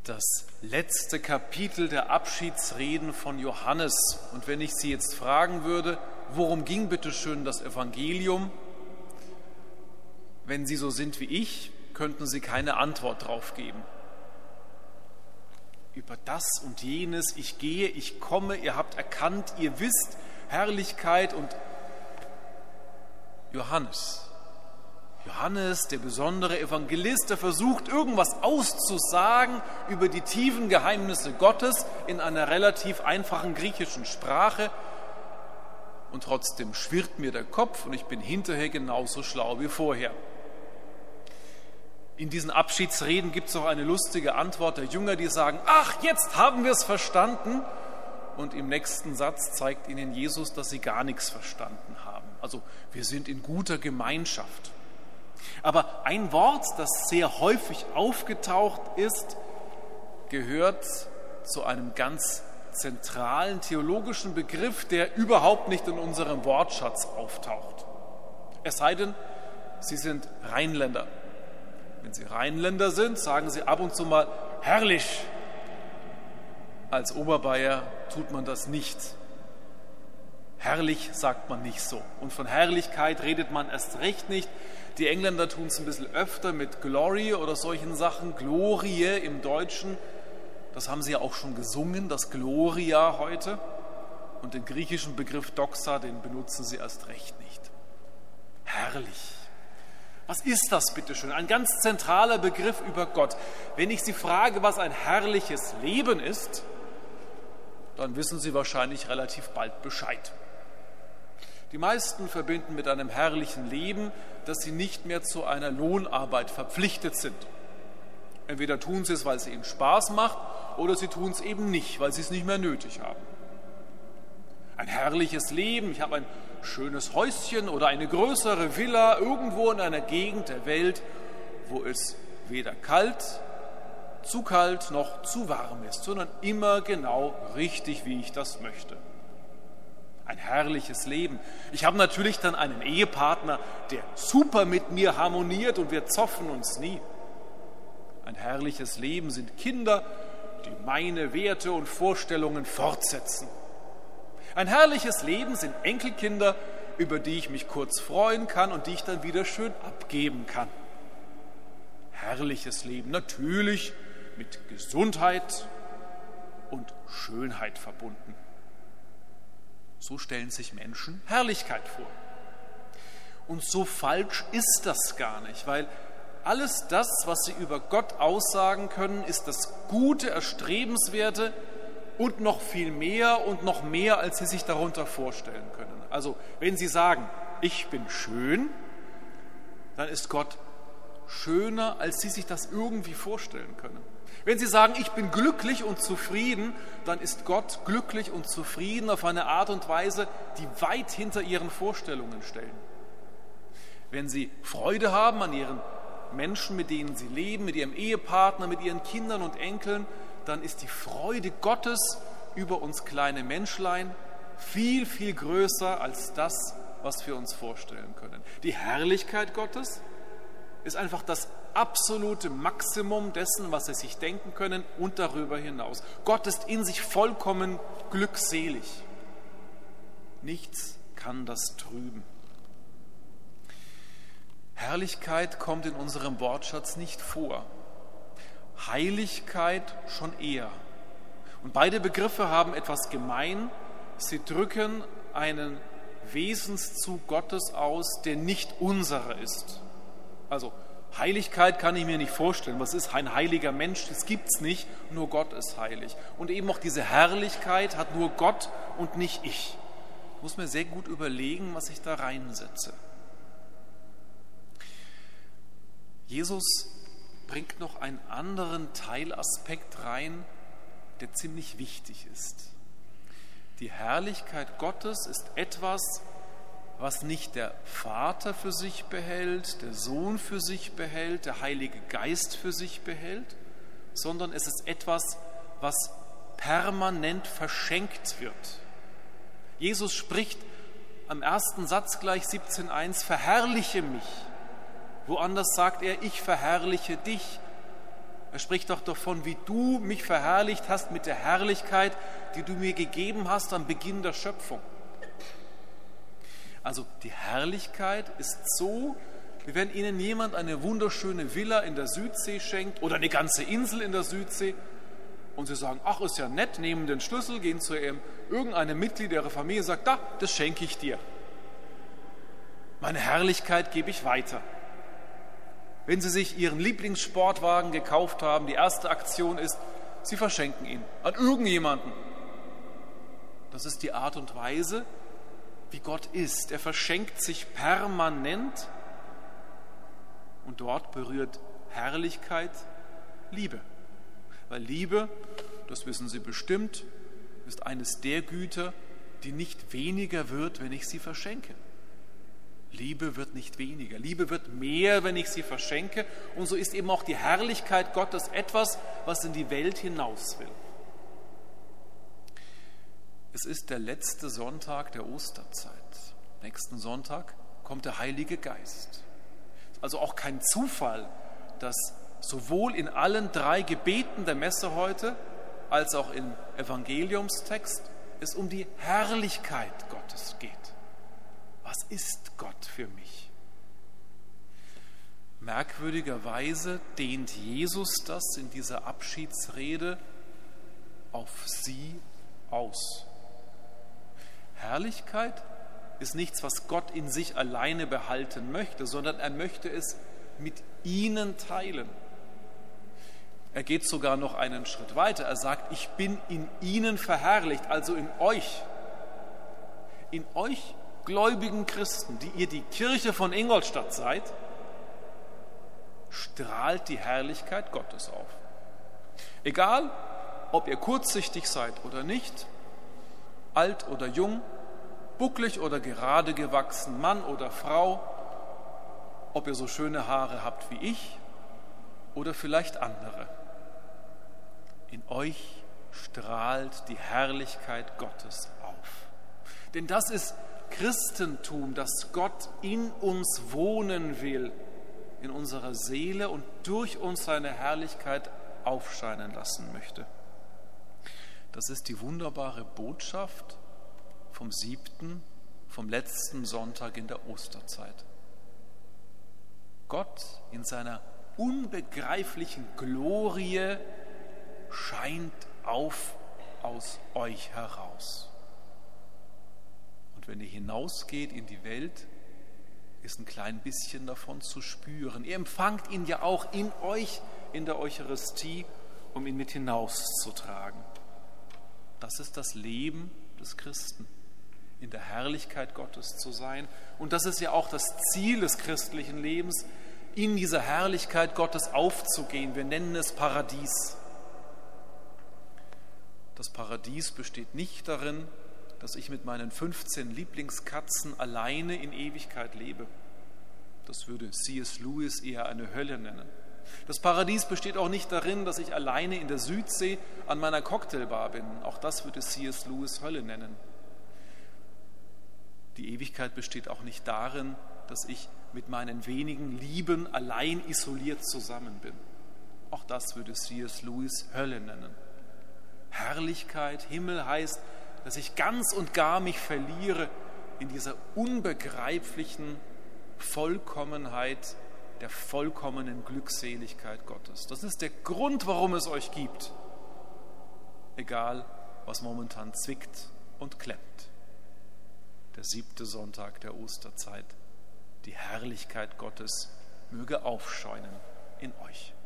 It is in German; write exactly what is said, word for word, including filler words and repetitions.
Das letzte Kapitel der Abschiedsreden von Johannes. Und wenn ich Sie jetzt fragen würde, worum ging bitte schön das Evangelium? Wenn Sie so sind wie ich, könnten Sie keine Antwort drauf geben. Über das und jenes, ich gehe, ich komme, ihr habt erkannt, ihr wisst, Herrlichkeit und Johannes. Johannes, der besondere Evangelist, der versucht, irgendwas auszusagen über die tiefen Geheimnisse Gottes in einer relativ einfachen griechischen Sprache. Und trotzdem schwirrt mir der Kopf und ich bin hinterher genauso schlau wie vorher. In diesen Abschiedsreden gibt es auch eine lustige Antwort der Jünger, die sagen, ach, jetzt haben wir es verstanden. Und im nächsten Satz zeigt ihnen Jesus, dass sie gar nichts verstanden haben. Also wir sind in guter Gemeinschaft. Aber ein Wort, das sehr häufig aufgetaucht ist, gehört zu einem ganz zentralen theologischen Begriff, der überhaupt nicht in unserem Wortschatz auftaucht. Es sei denn, Sie sind Rheinländer. Wenn Sie Rheinländer sind, sagen Sie ab und zu mal herrlich. Als Oberbayer tut man das nicht. Herrlich sagt man nicht so. Und von Herrlichkeit redet man erst recht nicht. Die Engländer tun es ein bisschen öfter mit Glory oder solchen Sachen. Glorie im Deutschen, das haben sie ja auch schon gesungen, das Gloria heute. Und den griechischen Begriff Doxa, den benutzen sie erst recht nicht. Herrlich. Was ist das bitteschön? Ein ganz zentraler Begriff über Gott. Wenn ich Sie frage, was ein herrliches Leben ist, dann wissen Sie wahrscheinlich relativ bald Bescheid. Die meisten verbinden mit einem herrlichen Leben, dass sie nicht mehr zu einer Lohnarbeit verpflichtet sind. Entweder tun sie es, weil es ihnen Spaß macht, oder sie tun es eben nicht, weil sie es nicht mehr nötig haben. Ein herrliches Leben, ich habe ein schönes Häuschen oder eine größere Villa irgendwo in einer Gegend der Welt, wo es weder kalt, zu kalt noch zu warm ist, sondern immer genau richtig, wie ich das möchte. Ein herrliches Leben. Ich habe natürlich dann einen Ehepartner, der super mit mir harmoniert und wir zoffen uns nie. Ein herrliches Leben sind Kinder, die meine Werte und Vorstellungen fortsetzen. Ein herrliches Leben sind Enkelkinder, über die ich mich kurz freuen kann und die ich dann wieder schön abgeben kann. Herrliches Leben, natürlich mit Gesundheit und Schönheit verbunden. So stellen sich Menschen Herrlichkeit vor. Und so falsch ist das gar nicht, weil alles das, was sie über Gott aussagen können, ist das Gute, Erstrebenswerte und noch viel mehr und noch mehr, als sie sich darunter vorstellen können. Also wenn sie sagen, ich bin schön, dann ist Gott schöner, als sie sich das irgendwie vorstellen können. Wenn sie sagen, ich bin glücklich und zufrieden, dann ist Gott glücklich und zufrieden auf eine Art und Weise, die weit hinter ihren Vorstellungen stellen. Wenn sie Freude haben an ihren Menschen, mit denen sie leben, mit ihrem Ehepartner, mit ihren Kindern und Enkeln, dann ist die Freude Gottes über uns kleine Menschlein viel, viel größer als das, was wir uns vorstellen können. Die Herrlichkeit Gottes ist einfach das absolute Maximum dessen, was sie sich denken können und darüber hinaus. Gott ist in sich vollkommen glückselig. Nichts kann das trüben. Herrlichkeit kommt in unserem Wortschatz nicht vor. Heiligkeit schon eher. Und beide Begriffe haben etwas gemein. Sie drücken einen Wesenszug Gottes aus, der nicht unserer ist. Also Heiligkeit kann ich mir nicht vorstellen. Was ist ein heiliger Mensch? Das gibt es nicht, nur Gott ist heilig. Und eben auch diese Herrlichkeit hat nur Gott und nicht ich. Ich muss mir sehr gut überlegen, was ich da reinsetze. Jesus bringt noch einen anderen Teilaspekt rein, der ziemlich wichtig ist. Die Herrlichkeit Gottes ist etwas, was nicht der Vater für sich behält, der Sohn für sich behält, der Heilige Geist für sich behält, sondern es ist etwas, was permanent verschenkt wird. Jesus spricht am ersten Satz gleich siebzehn eins, verherrliche mich. Woanders sagt er, ich verherrliche dich. Er spricht doch davon, wie du mich verherrlicht hast mit der Herrlichkeit, die du mir gegeben hast am Beginn der Schöpfung. Also die Herrlichkeit ist so, wie wenn Ihnen jemand eine wunderschöne Villa in der Südsee schenkt oder eine ganze Insel in der Südsee und Sie sagen, ach, ist ja nett, nehmen den Schlüssel, gehen zu Ihrem, irgendeinem Mitglied Ihrer Familie und sagt, da, das schenke ich dir. Meine Herrlichkeit gebe ich weiter. Wenn Sie sich Ihren Lieblingssportwagen gekauft haben, die erste Aktion ist, Sie verschenken ihn an irgendjemanden. Das ist die Art und Weise, wie Gott ist. Er verschenkt sich permanent und dort berührt Herrlichkeit Liebe. Weil Liebe, das wissen Sie bestimmt, ist eines der Güter, die nicht weniger wird, wenn ich sie verschenke. Liebe wird nicht weniger, Liebe wird mehr, wenn ich sie verschenke. Und so ist eben auch die Herrlichkeit Gottes etwas, was in die Welt hinaus will. Es ist der letzte Sonntag der Osterzeit. Nächsten Sonntag kommt der Heilige Geist. Also auch kein Zufall, dass sowohl in allen drei Gebeten der Messe heute als auch im Evangeliumstext es um die Herrlichkeit Gottes geht. Was ist Gott für mich? Merkwürdigerweise dehnt Jesus das in dieser Abschiedsrede auf sie aus. Herrlichkeit ist nichts, was Gott in sich alleine behalten möchte, sondern er möchte es mit ihnen teilen. Er geht sogar noch einen Schritt weiter. Er sagt, ich bin in ihnen verherrlicht, also in euch. In euch gläubigen Christen, die ihr die Kirche von Ingolstadt seid, strahlt die Herrlichkeit Gottes auf. Egal, ob ihr kurzsichtig seid oder nicht, alt oder jung, bucklig oder gerade gewachsen, Mann oder Frau, ob ihr so schöne Haare habt wie ich oder vielleicht andere. In euch strahlt die Herrlichkeit Gottes auf. Denn das ist Christentum, dass Gott in uns wohnen will, in unserer Seele und durch uns seine Herrlichkeit aufscheinen lassen möchte. Das ist die wunderbare Botschaft vom siebten, vom letzten Sonntag in der Osterzeit. Gott in seiner unbegreiflichen Glorie scheint auf aus euch heraus. Und wenn ihr hinausgeht in die Welt, ist ein klein bisschen davon zu spüren. Ihr empfangt ihn ja auch in euch, in der Eucharistie, um ihn mit hinauszutragen. Das ist das Leben des Christen, in der Herrlichkeit Gottes zu sein. Und das ist ja auch das Ziel des christlichen Lebens, in dieser Herrlichkeit Gottes aufzugehen. Wir nennen es Paradies. Das Paradies besteht nicht darin, dass ich mit meinen fünfzehn Lieblingskatzen alleine in Ewigkeit lebe. Das würde C S Lewis eher eine Hölle nennen. Das Paradies besteht auch nicht darin, dass ich alleine in der Südsee an meiner Cocktailbar bin. Auch das würde C S Lewis Hölle nennen. Die Ewigkeit besteht auch nicht darin, dass ich mit meinen wenigen Lieben allein isoliert zusammen bin. Auch das würde C S Lewis Hölle nennen. Herrlichkeit, Himmel heißt, dass ich ganz und gar mich verliere in dieser unbegreiflichen Vollkommenheit, der vollkommenen Glückseligkeit Gottes. Das ist der Grund, warum es euch gibt. Egal, was momentan zwickt und klemmt. Der siebte Sonntag der Osterzeit. Die Herrlichkeit Gottes möge aufscheinen in euch.